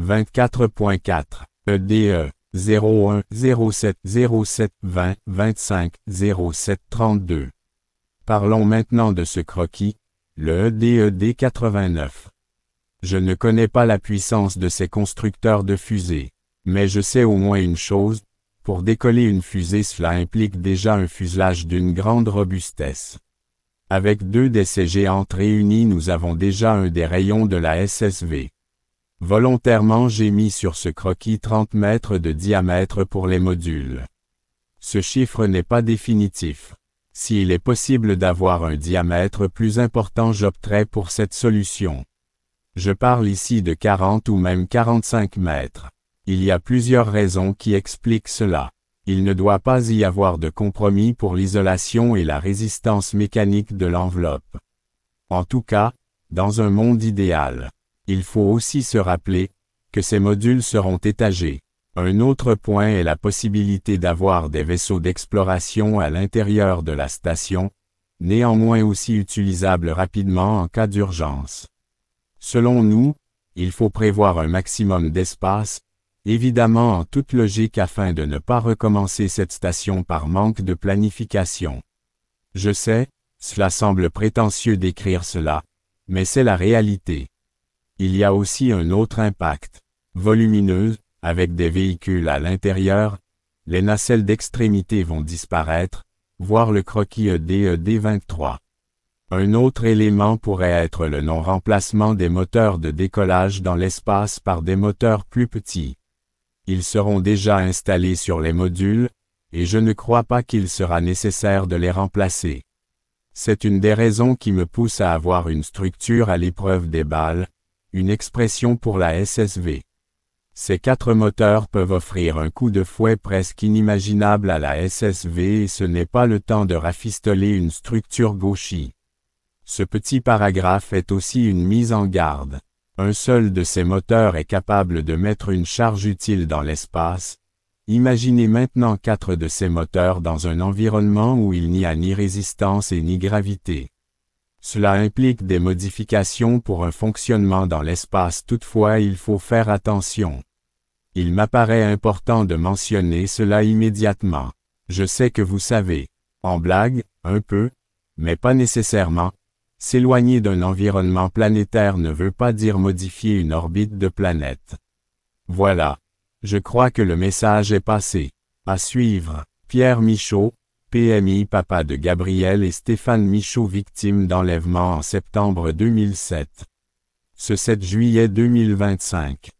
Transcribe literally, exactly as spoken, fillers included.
vingt-quatre point quatre, E D E, zéro un zéro sept zéro sept vingt vingt-cinq zéro sept trente-deux. Parlons maintenant de ce croquis, le E D E D quatre-vingt-neuf. Je ne connais pas la puissance de ces constructeurs de fusées, mais je sais au moins une chose, pour décoller une fusée cela implique déjà un fuselage d'une grande robustesse. Avec deux de ces géantes réunies nous avons déjà un des rayons de la S S V. Volontairement j'ai mis sur ce croquis trente mètres de diamètre pour les modules. Ce chiffre n'est pas définitif. S'il est possible d'avoir un diamètre plus important j'opterai pour cette solution. Je parle ici de quarante ou même quarante-cinq mètres. Il y a plusieurs raisons qui expliquent cela. Il ne doit pas y avoir de compromis pour l'isolation et la résistance mécanique de l'enveloppe. En tout cas, dans un monde idéal. Il faut aussi se rappeler que ces modules seront étagés. Un autre point est la possibilité d'avoir des vaisseaux d'exploration à l'intérieur de la station, néanmoins aussi utilisables rapidement en cas d'urgence. Selon nous, il faut prévoir un maximum d'espace, évidemment en toute logique afin de ne pas recommencer cette station par manque de planification. Je sais, cela semble prétentieux d'écrire cela, mais c'est la réalité. Il y a aussi un autre impact. Volumineux, avec des véhicules à l'intérieur, les nacelles d'extrémité vont disparaître, voire le croquis E D E D vingt-trois. Un autre élément pourrait être le non-remplacement des moteurs de décollage dans l'espace par des moteurs plus petits. Ils seront déjà installés sur les modules, et je ne crois pas qu'il sera nécessaire de les remplacer. C'est une des raisons qui me pousse à avoir une structure à l'épreuve des balles, une expression pour la S S V. Ces quatre moteurs peuvent offrir un coup de fouet presque inimaginable à la S S V et ce n'est pas le temps de rafistoler une structure gauchie. Ce petit paragraphe est aussi une mise en garde. Un seul de ces moteurs est capable de mettre une charge utile dans l'espace. Imaginez maintenant quatre de ces moteurs dans un environnement où il n'y a ni résistance et ni gravité. Cela implique des modifications pour un fonctionnement dans l'espace, toutefois il faut faire attention. Il m'apparaît important de mentionner cela immédiatement. Je sais que vous savez, en blague, un peu, mais pas nécessairement, s'éloigner d'un environnement planétaire ne veut pas dire modifier une orbite de planète. Voilà. Je crois que le message est passé. À suivre, Pierre Michaud, P M I papa de Gabriel et Stéphane Michaud victime d'enlèvement en septembre deux mille sept. Ce sept juillet deux mille vingt-cinq.